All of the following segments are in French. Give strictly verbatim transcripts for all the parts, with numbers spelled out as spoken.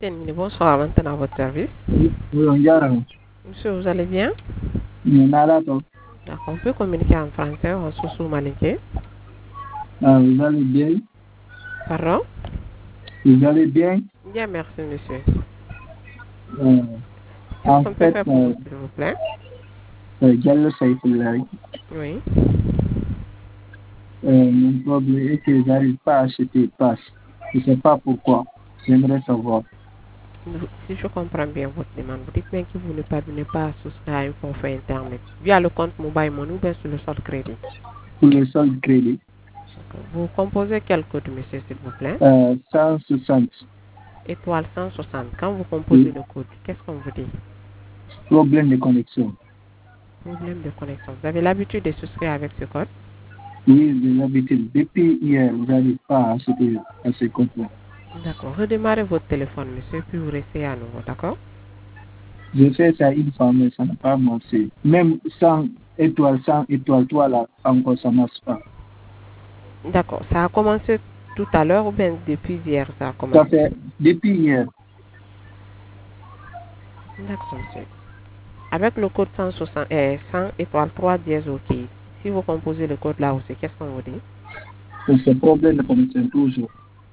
Terminé. Bonsoir, maintenant à votre service. Oui, on dirait. Monsieur, vous allez bien? D'accord. D'accord, on peut communiquer en français ou en sous malinké. Ah, vous allez bien? Pardon? Vous allez bien? Bien, merci, monsieur. Euh, Qu'est-ce en qu'on peut fait, faire pour euh, vous, s'il vous plaît? euh, Diallo Saïfoulaye, Oui. euh, mon problème est que je n'arrive pas à acheter passe. Je ne sais pas pourquoi. J'aimerais savoir. Vous- Si je comprends bien votre demande, vous dites bien que vous ne parvenez pas à souscrire à un forfait Internet via le compte Mobile Money ou bien sur le solde crédit. Pour le solde crédit, D'accord. Vous composez quel code, monsieur, s'il vous plaît? euh, cent soixante. Étoile cent soixante. Quand vous composez Oui. le code, qu'est-ce qu'on vous dit? Problème de connexion. Problème de connexion. Vous avez l'habitude de souscrire avec ce code? Oui, j'ai l'habitude. Depuis hier, je n'arrive pas à acheter à ce compte-là. D'accord. Redémarrez votre téléphone, monsieur, puis vous restez à nouveau, d'accord? J'ai fait ça une fois, mais ça n'a pas marché. Même cent étoiles, cent étoiles, toi là, encore ça ne marche pas. D'accord. Ça a commencé tout à l'heure ou bien depuis hier ça a Ça commencé? fait depuis hier. D'accord, monsieur. Avec le code cent soixante, euh, cent étoile trois dièse OK. Si vous composez le code là aussi, qu'est-ce qu'on vous dit? C'est problème de connexion toujours.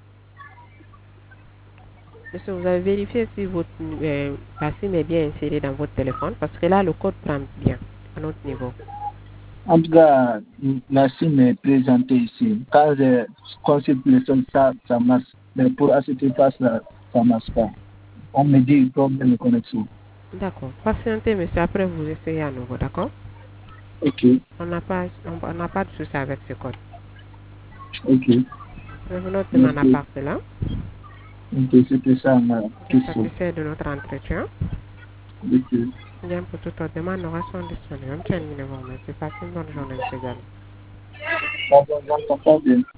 Monsieur, vous avez vérifié si votre euh, la SIM est bien insérée dans votre téléphone parce que là, le code prend bien à notre niveau. En tout cas, la SIM est présentée ici. Quand je consulte le sol, ça, ça marche. Mais pour acheter passe là, ça ne marche pas. On me dit problème de connexion. D'accord. Patientez, monsieur, après vous essayez à nouveau, d'accord? Ok, On n'a pas, on on n'a pas de souci avec ce code. ok. Revenons demain à Merci. part cela. Ok, c'était ça ma Vous êtes question. satisfait de notre entretien? Ok. Bien, pour toute autre demande, nous restons disponibles. Merci, passez une bonne journée, monsieur Gallo. Pardon, j'entends pas bien.